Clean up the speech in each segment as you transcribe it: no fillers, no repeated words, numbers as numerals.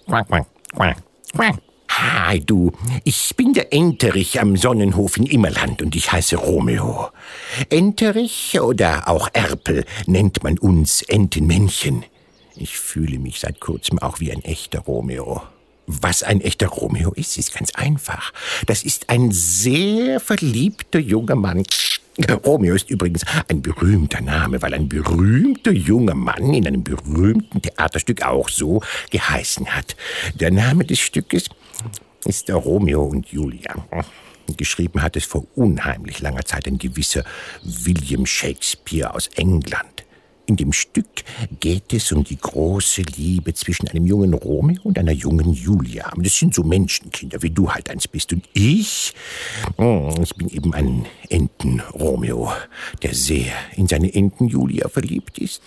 Quack, quack, quack, quack. Hi, du. Ich bin der Enterich am Sonnenhof in Immerland und ich heiße Romeo. Enterich oder auch Erpel nennt man uns Entenmännchen. Ich fühle mich seit kurzem auch wie ein echter Romeo. Was ein echter Romeo ist ganz einfach. Das ist ein sehr verliebter junger Mann. Romeo ist übrigens ein berühmter Name, weil ein berühmter junger Mann in einem berühmten Theaterstück auch so geheißen hat. Der Name des Stückes ist Romeo und Julia. Geschrieben hat es vor unheimlich langer Zeit ein gewisser William Shakespeare aus England. In dem Stück geht es um die große Liebe zwischen einem jungen Romeo und einer jungen Julia. Das sind so Menschenkinder, wie du halt eins bist. Und ich bin eben ein Enten-Romeo, der sehr in seine Enten-Julia verliebt ist.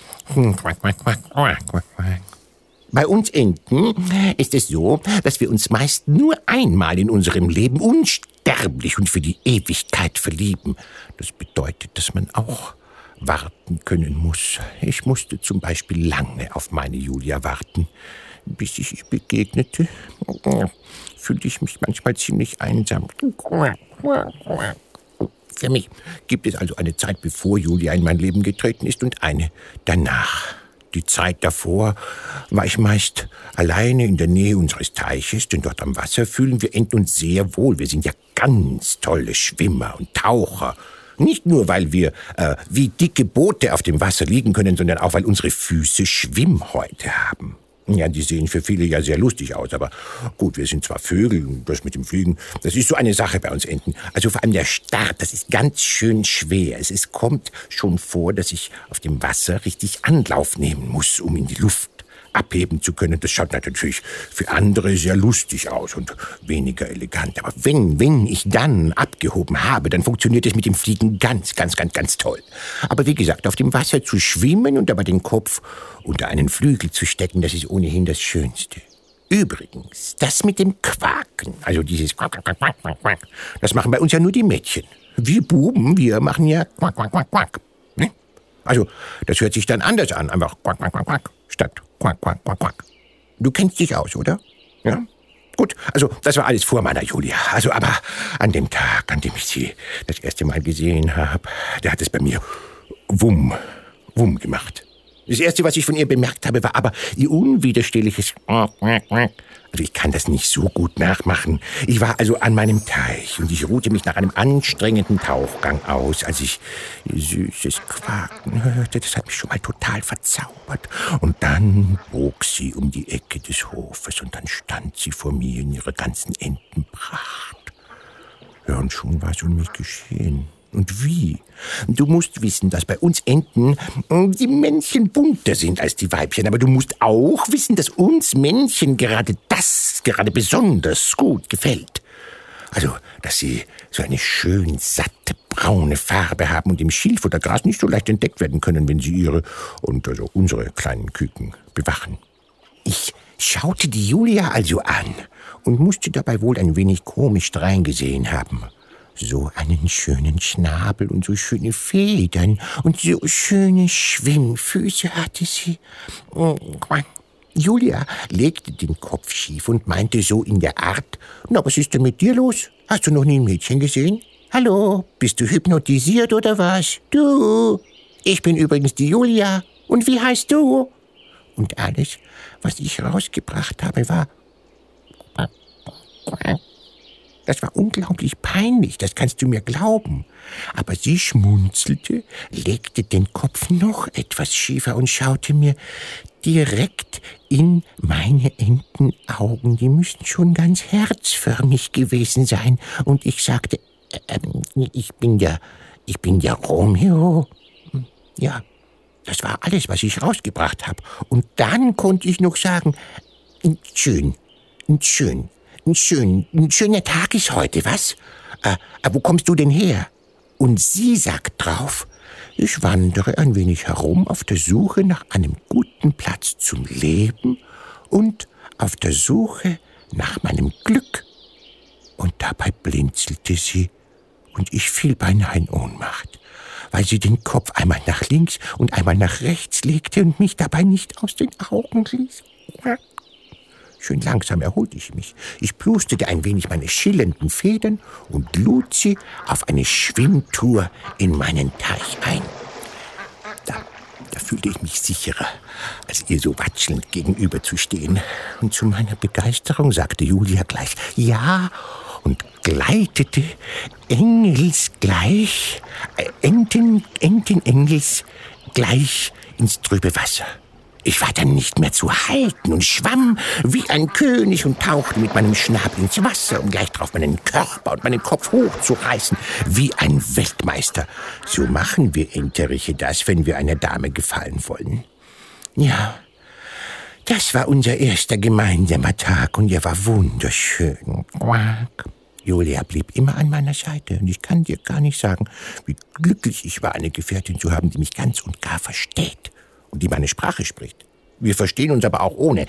Bei uns Enten ist es so, dass wir uns meist nur einmal in unserem Leben unsterblich und für die Ewigkeit verlieben. Das bedeutet, dass man auch warten können muss. Ich musste zum Beispiel lange auf meine Julia warten, bis ich ihr begegnete. Fühlte ich mich manchmal ziemlich einsam. Für mich gibt es also eine Zeit, bevor Julia in mein Leben getreten ist und eine danach. Die Zeit davor war ich meist alleine in der Nähe unseres Teiches, denn dort am Wasser fühlen wir Enten uns sehr wohl. Wir sind ja ganz tolle Schwimmer und Taucher. Nicht nur, weil wir wie dicke Boote auf dem Wasser liegen können, sondern auch, weil unsere Füße Schwimmhäute haben. Ja, die sehen für viele ja sehr lustig aus, aber gut, wir sind zwar Vögel und das mit dem Fliegen, das ist so eine Sache bei uns Enten. Also vor allem der Start, das ist ganz schön schwer. Es kommt schon vor, dass ich auf dem Wasser richtig Anlauf nehmen muss, um in die Luft abheben zu können. Das schaut natürlich für andere sehr lustig aus und weniger elegant. Aber wenn ich dann abgehoben habe, dann funktioniert es mit dem Fliegen ganz toll. Aber wie gesagt, auf dem Wasser zu schwimmen und dabei den Kopf unter einen Flügel zu stecken, das ist ohnehin das Schönste. Übrigens, das mit dem Quaken, also dieses Quack, Quack, Quack, Quack, Quack, das machen bei uns ja nur die Mädchen. Wir Buben, wir machen ja Quack, Quack, Quack, Quack. Ne? Also, das hört sich dann anders an, einfach Quack, Quack, Quack, Quack, statt Quack, Quack, Quack, Quack. Du kennst dich aus, oder? Ja? Gut, also das war alles vor meiner Julia. Also aber an dem Tag, an dem ich sie das erste Mal gesehen habe, da hat es bei mir Wumm gemacht. Das Erste, was ich von ihr bemerkt habe, war aber ihr unwiderstehliches Also ich kann das nicht so gut nachmachen. Ich war also an meinem Teich und ich ruhte mich nach einem anstrengenden Tauchgang aus, als ich ihr süßes Quaken hörte. Das hat mich schon mal total verzaubert. Und dann bog sie um die Ecke des Hofes und dann stand sie vor mir in ihrer ganzen Entenpracht. Ja, und schon war es um mich geschehen. Und wie? Du musst wissen, dass bei uns Enten die Männchen bunter sind als die Weibchen. Aber du musst auch wissen, dass uns Männchen gerade besonders gut gefällt. Also, dass sie so eine schön satte braune Farbe haben und im Schilf oder Gras nicht so leicht entdeckt werden können, wenn sie unsere kleinen Küken bewachen. Ich schaute die Julia also an und musste dabei wohl ein wenig komisch dreingesehen haben. So einen schönen Schnabel und so schöne Federn und so schöne Schwimmfüße hatte sie. Julia legte den Kopf schief und meinte so in der Art, »Na, was ist denn mit dir los? Hast du noch nie ein Mädchen gesehen? Hallo, bist du hypnotisiert oder was? Du, ich bin übrigens die Julia. Und wie heißt du?« Und alles, was ich rausgebracht habe, war... Das war unglaublich peinlich, das kannst du mir glauben. Aber sie schmunzelte, legte den Kopf noch etwas schiefer und schaute mir direkt in meine Entenaugen. Die müssen schon ganz herzförmig gewesen sein. Und ich sagte, ich bin ja Romeo. Ja, das war alles, was ich rausgebracht habe. Und dann konnte ich noch sagen, schön. Ein schöner Tag ist heute, was? Wo kommst du denn her? Und sie sagt drauf, ich wandere ein wenig herum auf der Suche nach einem guten Platz zum Leben und auf der Suche nach meinem Glück. Und dabei blinzelte sie und ich fiel beinahe in Ohnmacht, weil sie den Kopf einmal nach links und einmal nach rechts legte und mich dabei nicht aus den Augen ließ. Schön langsam erholte ich mich. Ich plusterte ein wenig meine schillernden Federn und lud sie auf eine Schwimmtour in meinen Teich ein. Da fühlte ich mich sicherer, als ihr so watschelnd gegenüber zu stehen. Und zu meiner Begeisterung sagte Julia gleich ja und gleitete engelsgleich, Entenengels gleich ins trübe Wasser. Ich war dann nicht mehr zu halten und schwamm wie ein König und tauchte mit meinem Schnabel ins Wasser, um gleich drauf meinen Körper und meinen Kopf hochzureißen, wie ein Weltmeister. So machen wir Enteriche das, wenn wir einer Dame gefallen wollen. Ja, das war unser erster gemeinsamer Tag und er war wunderschön. Quack. Julia blieb immer an meiner Seite und ich kann dir gar nicht sagen, wie glücklich ich war, eine Gefährtin zu haben, die mich ganz und gar versteht. Und die meine Sprache spricht. Wir verstehen uns aber auch ohne.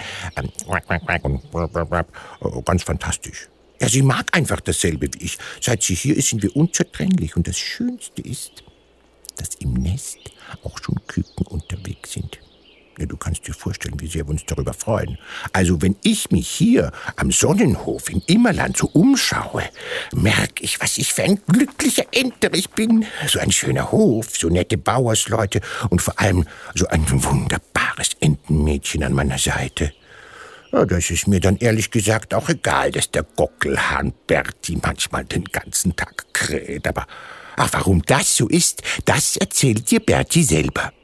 Ganz fantastisch. Ja, sie mag einfach dasselbe wie ich. Seit sie hier ist, sind wir unzertrennlich. Und das Schönste ist, dass im Nest auch schon Küken unterwegs sind. Ja, du kannst dir vorstellen, wie sehr wir uns darüber freuen. Also wenn ich mich hier am Sonnenhof in Immerland so umschaue, merke ich, was ich für ein glücklicher Enterich bin. So ein schöner Hof, so nette Bauersleute und vor allem so ein wunderbares Entenmädchen an meiner Seite. Ja, das ist mir dann ehrlich gesagt auch egal, dass der Gockelhahn Berti manchmal den ganzen Tag kräht. Aber warum das so ist, das erzählt dir Berti selber.